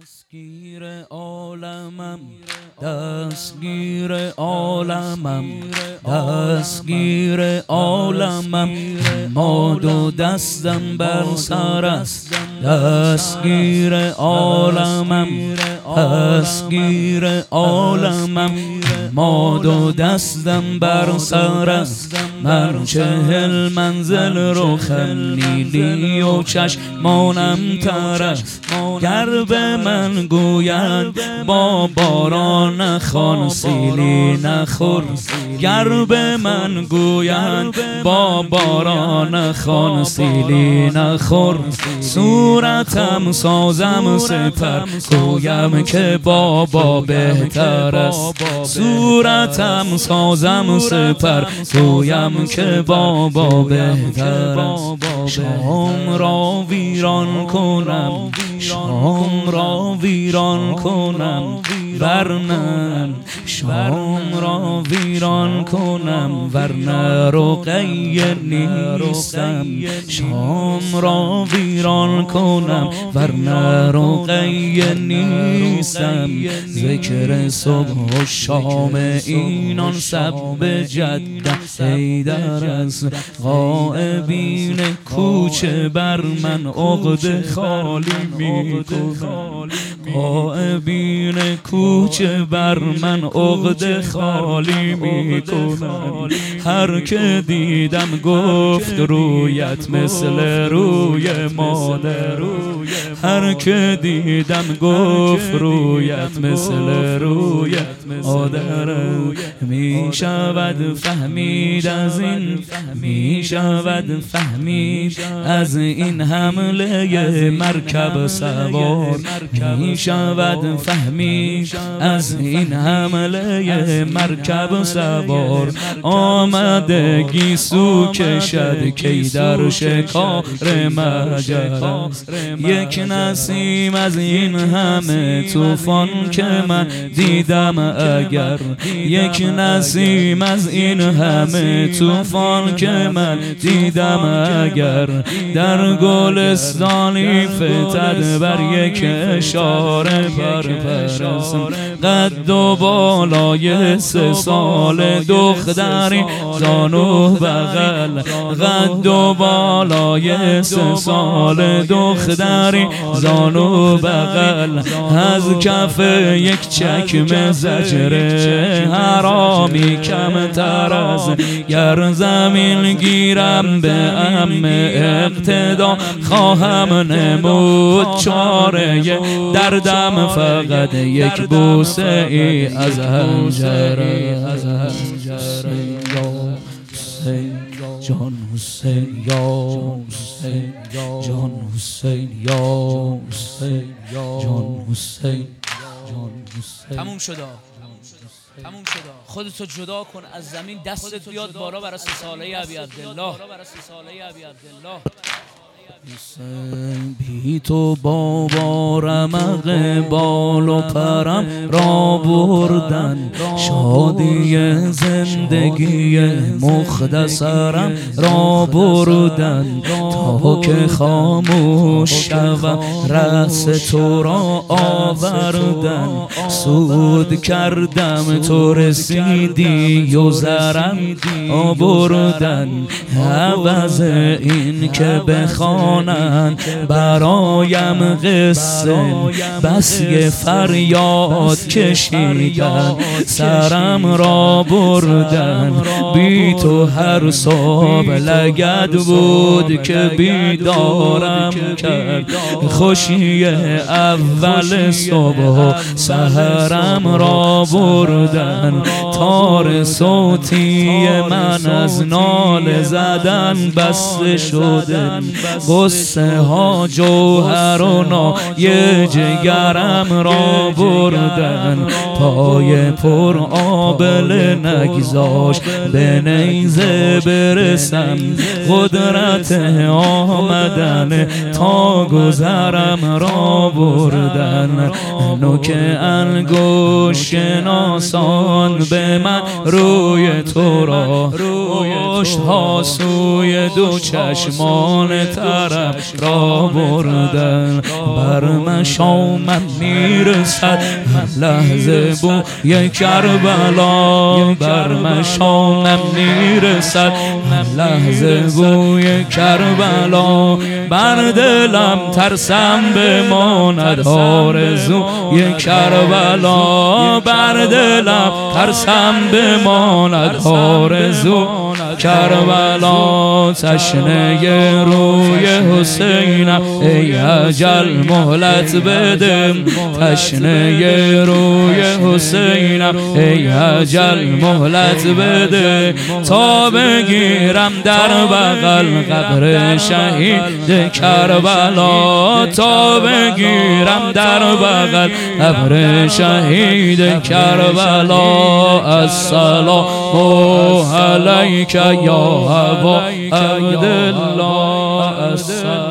دستگیر عالمم، دستگیر عالمم، دستگیر عالمم، ما دو دستم بر سر است. دستگیر عالمم، دستگیر عالمم، ما دو دستم بر سر است. من 40 منزل رو خمیلی و چشمانم تر است. گر به من گویند با باران نخوان سیلی نخور، گر به من گویند با باران نخوان سیلی نخور. صورتم سازم سپر، گویم که بابا بهتر است. صورتم سازم سپر، گویم که بابا بهتر است. شام را ویران کنم، شام را ویران کنم، ورنه شام را ویران کنم، ورنه رقیه نیستم. شام را ویران کنم، ورنه رقیه نیستم. ذکر صبح و شام اینان سب جده حیدر است. غائبین کوچه بر من عقد خالی می‌کنند، غائبین کوچه بر من عقد خالی می‌کنند. هر که دیدم گفت رویت مثل روی مادر، هر که دیدم گفت رویت مثل روی مادر. می شود فهمید از این، می شود فهمید از این حمله مرکب سوار، می شود فهمید از این حمله مرکب سوار. آمده گیسو کشد کی در شکار مجرس. یک نسیم از این همه طوفان که من دیدم اگر، یک نسیم از این همه طوفان که من دیدم اگر، در گلستانی فتد بر یک اشاره پرپرست. قد و بالای 3 سال دختری زانو بغل، قد و بالای 3 سال دختری زانو بغل. از کف یک چکمه زجره حرامی کمتر از گر زمین گیرم به اقتدا خواهم نمود چاره. دردم فقط یک بوسه ای از حنجره. جان حسین یا حسین، جان حسین یا حسین، جان حسین، جان حسین. تموم شد، تموم شد. خودتو جدا کن از زمین، دستت بیاد بالا برای 3 ساله ابی عبدالله. بی تو بابا رمق بال و پرم را بردن، شادی زندگی مختصرم را بردن. تا که خاموش شوم رأس تو را آوردن، سود کردم تو رسیدی و زرم آوردن. عوض این که بخوانن برایم قصه، بس یه فریاد کشیدن سرم را بردن. بی تو هر صبح لگد بود که بیدارم کرد، خوشی اول صبح و سحرم را بردن. تار صوتی من از ناله زدن بسته شدن، قصه ها جوهر و نای جگرم را بردن. پای پر آبله نگذاش به نیزه برسم قدرت آمدن تا گذرم را بردن نوک انگشت شناسان به من روی تو را پشت ها سوی دو چشمان طرف را بردن بر مشامم میرسد لحظه بوی کربلا بر مشامم میرسد لحظه بوی کربلا بر دلم ترسم بماند آرزوی کربلا بر دلم ترسم بماند آرزو کربلا تشنه روی حسینم ای اجل مهلت بده تشنه روی حسینم ای اجل مهلت بده تا بگیرم در بغل قبر شهید کربلا تا بگیرم در بغل قبر شهید کربلا السلام علیک یا ابا عبدالله.